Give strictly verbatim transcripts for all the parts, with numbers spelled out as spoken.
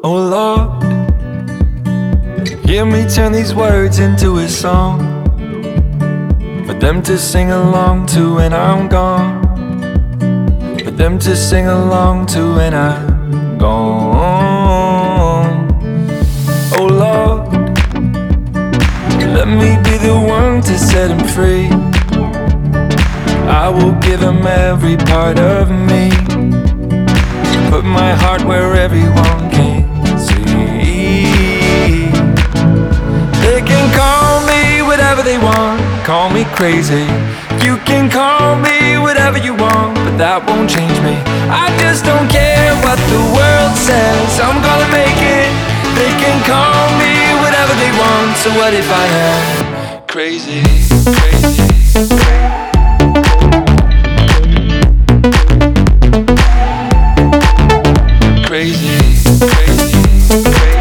Oh Lord, hear me turn these words into a song for them to sing along to when I'm gone, for them to sing along to when I'm gone. Oh Lord, let me be the one to set him free. I will give him every part of me, put my heart where everyone can see. They can call me whatever they want, call me crazy. You can call me whatever you want, but that won't change me. I just don't care what the world says, I'm gonna make it. They can call me whatever they want, so what if I am crazy, crazy, crazy. Crazy, crazy, crazy,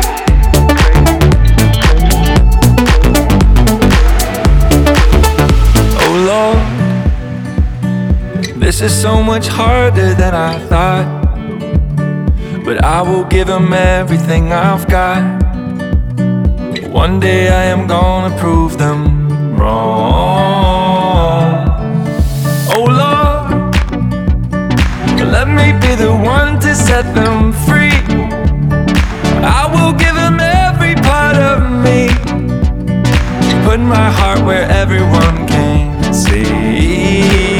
oh Lord, this is so much harder than I thought, but I will give him everything I've got. One day I am gonna prove them wrong. Oh Lord, let me be the one to set them free. I will give him every part of me, put my heart where everyone can see.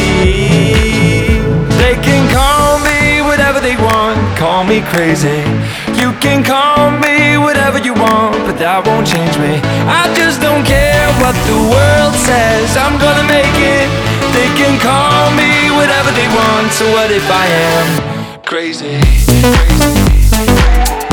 They can call me whatever they want, call me crazy. You can call me whatever you want, but that won't change me. I just don't care what the world says, I'm gonna make it. They can call me whatever they want, so what if I am crazy, crazy, crazy.